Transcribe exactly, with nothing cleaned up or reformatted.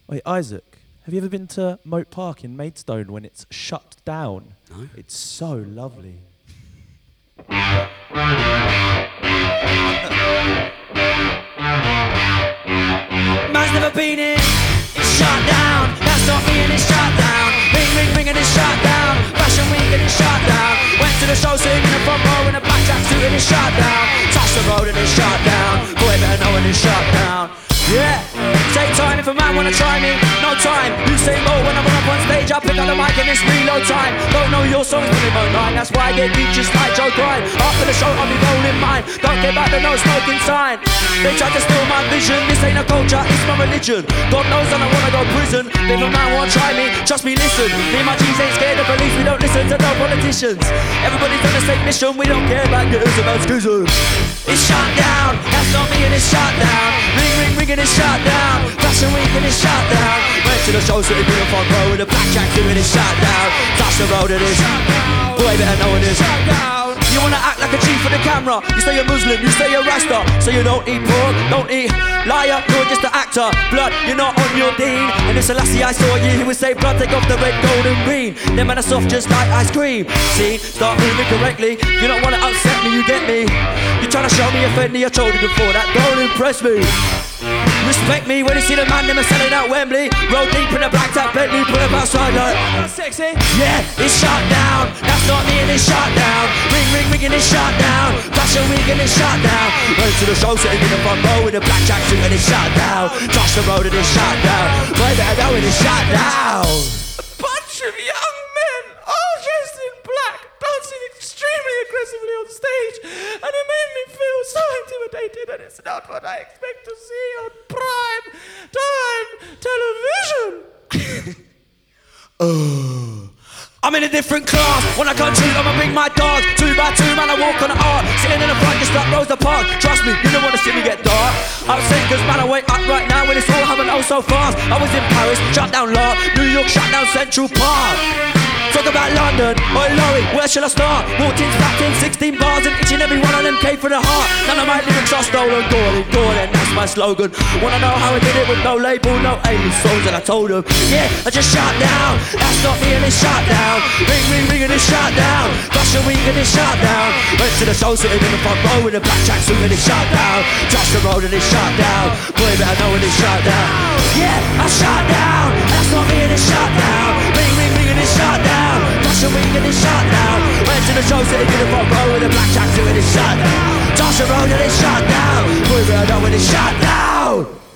Wait, Isaac, have you ever been to Moat Park in Maidstone when it's shut down? No. It's so lovely. Man's never been in, it's shut down. That's not me and it's shut down. Ring, ring, ring and it's shut down. Fashion week and it's shut down. Went to the show sitting in the front row in a black tracksuit and it's shut down. Touch the road and it's shut down. Boy better know when it's shut down. Yeah, take time if a man wanna try me, no time. You say more when I run up on stage, I pick up the mic and it's reload time. Don't know your songs, but they nine. That's why I get deep just like Joe Grind. After the show, I'll be rolling mine. Don't care about the no smoking sign. They try to steal my vision. This ain't a culture, it's my religion. God knows I don't wanna go prison. If a man wanna try me, trust me, listen. Me and my G's ain't scared of police. We don't listen to no politicians. Everybody's on the same mission. We don't care about girls about schisms. It's shut down. That's not me and it's shut down. Ring, ring, ring and it's shut down. Fashion week and it's shut down. Went to the show sitting in the front row with a black tracksuit and it's shut down. Touch the road and it's shut down. Boy better know it is shut down. You wanna act like a chief for the camera. You say you're Muslim, you say you're Rasta. So you don't eat pork, don't eat liar, you're just an actor. Blood, you're not on your dean. And if Selassie I saw you, he would say blood, take off the red, gold and green. Them man are soft just like ice cream. See, start moving correctly. You don't wanna upset me, you get me. You're trying to show me, offend me, I told you before. That don't impress me. Respect me when you see the man, them are selling out Wembley. Roll deep in the black tap Bentley, put them outside like sexy. Yeah, it's shut down. That's not me and it's shut down. Ring, ring, ring and it's shut down. Fashion week and it's shut down. Went to the show sitting in the front row with a black tracksuit and it's shut down. Touch the road and it's shut down. Boy better know it is shut down. A bunch of young men, all dressed in black, dancing extremely aggressively on stage, and it made me feel so intimidated, and it's not what I expect to see on prime time television. uh. I'm in a different class. When I come true, I'ma bring my dogs. Two by two, man, I walk on the art. Sitting in the front just like Rosa Parks. Trust me, you don't wanna see me get dark. I'm sick cause man, I wake up right now when it's all happening oh so fast. I was in Paris, shut down Lot. New York, shut down Central Park. Talk about London, oi Laurie, where shall I start? Walked in, slapped in, sixteen bars and each and every one of them came for the heart. None of my lyrics are stolen, Gordon, Gordon, that's my slogan. Wanna know how I did it with no label, no alias songs, and I told them, yeah, I just shut down. That's not me and it's shut down. Ring, ring, ring and it's shut down. Fashion week and it's shut down. Went to the show sitting in the front row with a black tracksuit and it's shut down. Touch the road and it's shut down. Boy better know when it's shut down. Yeah, I shut down. That's not me and it's shut down. Ring, ring, ring and it's shut down. Fashion week and it's shut down. Went to the show sitting in the front row with a black tracksuit and it's shut down. Touch the road and it's shut down. Boy better know when it's shut down.